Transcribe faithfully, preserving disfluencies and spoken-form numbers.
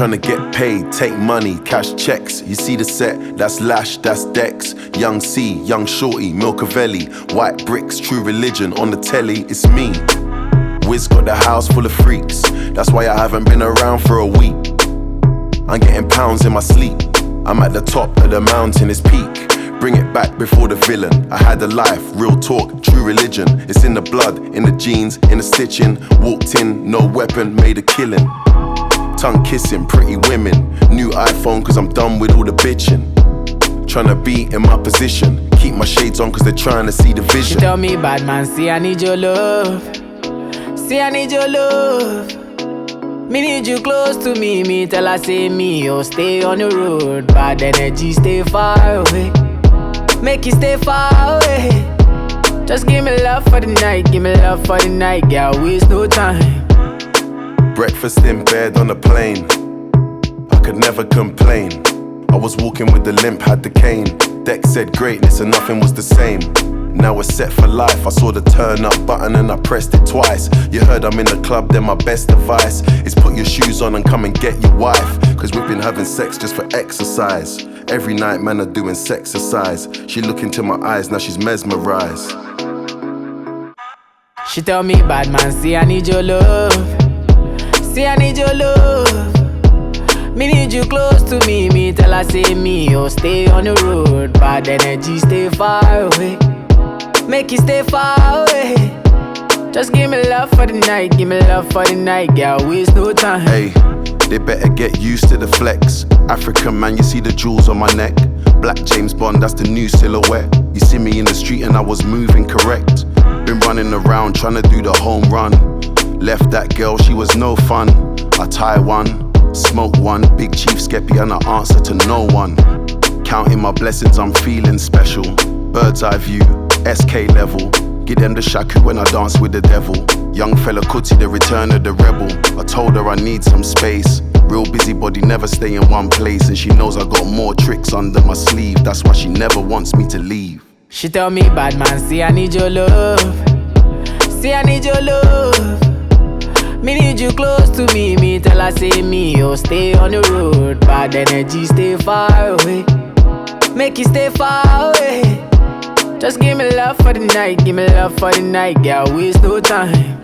Tryna get paid, take money, cash checks. You see the set, that's Lash, that's Dex. Young C, Young Shorty, Milcavelli. White bricks, True Religion, on the telly, it's me. Wiz got the house full of freaks. That's why I haven't been around for a week. I'm getting pounds in my sleep. I'm at the top of the mountain, it's peak. Bring it back before the villain. I had a life, real talk, true religion. It's in the blood, in the jeans, in the stitching. Walked in, no weapon, made a killing. Tongue kissing, pretty women. New iPhone cause I'm done with all the bitching. Tryna be in my position. Keep my shades on cause they're trying to see the vision. She tell me, bad man, see I need your love. See I need your love. Me need you close to me. Me tell her say me, oh stay on the road. Bad energy, stay far away. Make you stay far away. Just give me love for the night. Give me love for the night. Girl, waste no time. Breakfast in bed on a plane. I could never complain. I was walking with the limp, had the cane. Dex said greatness and nothing was the same. Now we're set for life. I saw the turn up button and I pressed it twice. You heard I'm in the club, then my best advice is put your shoes on and come and get your wife. Cause we've been having sex just for exercise. Every night man are doing sexercise. She look into my eyes, now she's mesmerized. She tell me, bad man, see I need your love. See I need your love. Me need you close to me. Me tell her say me, oh stay on the road. Bad energy, stay far away. Make you stay far away. Just give me love for the night. Give me love for the night. Girl, waste no time. Hey, they better get used to the flex. African man, you see the jewels on my neck. Black James Bond, that's the new silhouette. You see me in the street and I was moving correct. Been running around trying to do the home run. Left that girl, she was no fun. I tie one, smoke one. Big Chief Skeppy and I answer to no one. Counting my blessings, I'm feeling special. Bird's eye view, S K level. Give them the shaku when I dance with the devil. Young fella Kuti, the return of the rebel. I told her I need some space. Real busybody, never stay in one place. And she knows I got more tricks under my sleeve. That's why she never wants me to leave. She tell me, bad man, see I need your love. See I need your love. Me need you close to me. Me tell her say me, oh stay on the road. Bad energy, stay far away. Make you stay far away. Just give me love for the night. Give me love for the night. Girl, waste no time.